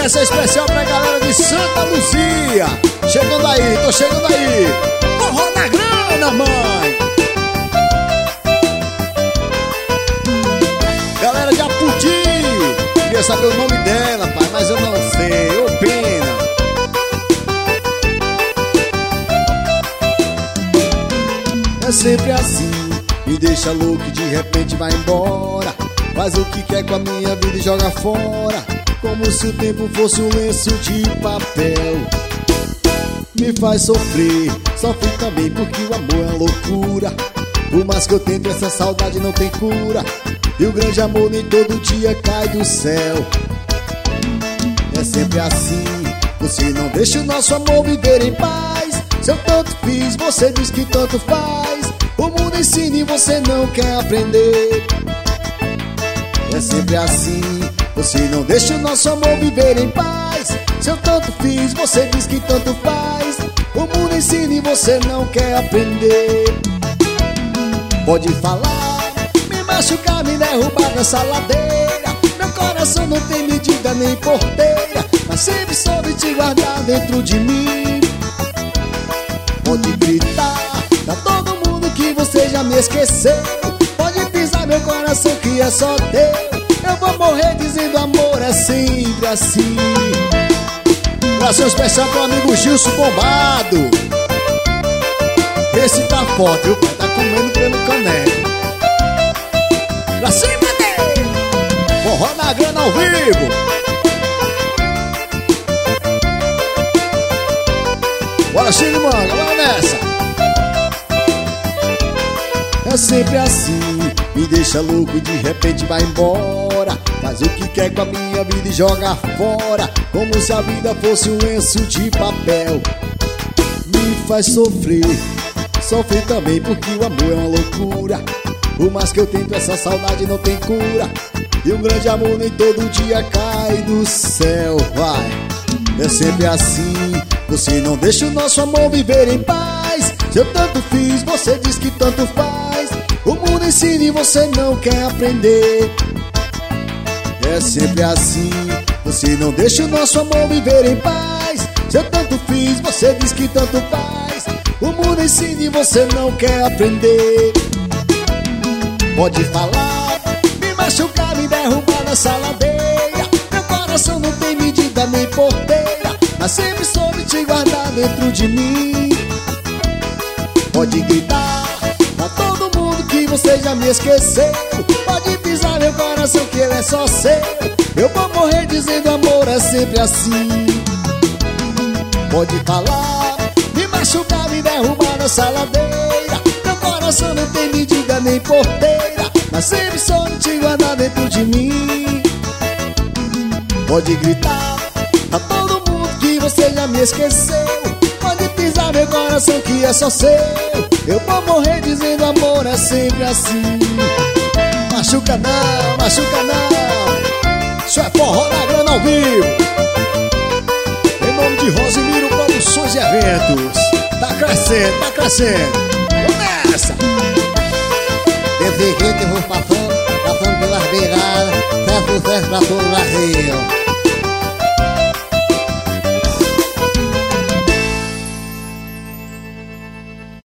Essa é especial pra galera de Santa Luzia. Chegando aí, tô chegando aí. Forró na grana, mãe. Galera de Aputi, queria saber o nome dela, pai, mas eu não sei, ô pena. É sempre assim, me deixa louco e de repente vai embora. Faz o que quer com a minha vida e joga fora, como se o tempo fosse um lenço de papel. Me faz sofrer, sofre também porque o amor é loucura. Por mais que eu tento, essa saudade não tem cura. E o grande amor nem todo dia cai do céu. É sempre assim, você não deixa o nosso amor viver em paz. Se eu tanto fiz, você diz que tanto faz. O mundo ensina e você não quer aprender. É sempre assim, você não deixa o nosso amor viver em paz. Se eu tanto fiz, você diz que tanto faz. O mundo ensina e você não quer aprender. Pode falar, me machucar, me derrubar nessa ladeira. Meu coração não tem medida nem porteira, mas sempre soube te guardar dentro de mim. Pode gritar pra todo mundo que você já me esqueceu. Pode pisar meu coração que é só teu. Eu vou morrer dizendo amor é sempre assim. Abração especial pro amigo Gilson Bombado. Esse tá forte, viu? Tá comendo pelo caneco. Pra cima dele! Forró na grana ao vivo. Bora, Chico Manga, bora nessa. É sempre assim, me deixa louco e de repente vai embora. Faz o que quer com a minha vida e joga fora, como se a vida fosse um lenço de papel. Me faz sofrer, sofrer também porque o amor é uma loucura. Por mais que eu tento, essa saudade não tem cura. E um grande amor nem todo dia cai do céu, vai. É sempre assim, você não deixa o nosso amor viver em paz. Se eu tanto fiz, você diz que tanto faz. O mundo ensina e você não quer aprender. É sempre assim, você não deixa o nosso amor viver em paz. Se eu tanto fiz, você diz que tanto faz. O mundo ensina e você não quer aprender. Pode falar, me machucar, me derrubar nessa ladeira. Meu coração não tem medida nem porteira, mas sempre soube te guardar dentro de mim. Pode gritar pra todo mundo que você já me esqueceu. Pode pisar meu coração que ele é só seu. Eu vou morrer dizendo amor é sempre assim. Pode falar, me machucar, me derrubar nessa ladeira. Meu coração não tem medida nem porteira, mas sempre soube te guardar dentro de mim. Pode gritar pra todo mundo que você já me esqueceu. Pode pisar meu coração que é só seu. Eu vou morrer dizendo amor é sempre assim. Machuca não, machuca não. Isso é Forró na grana ao vivo. Em nome de Rosemiro Produções e Eventos. Tá crescendo, tá crescendo. Vamos nessa. Desse jeito eu vou passando pelas beiradas, certo pra todo o Brasil.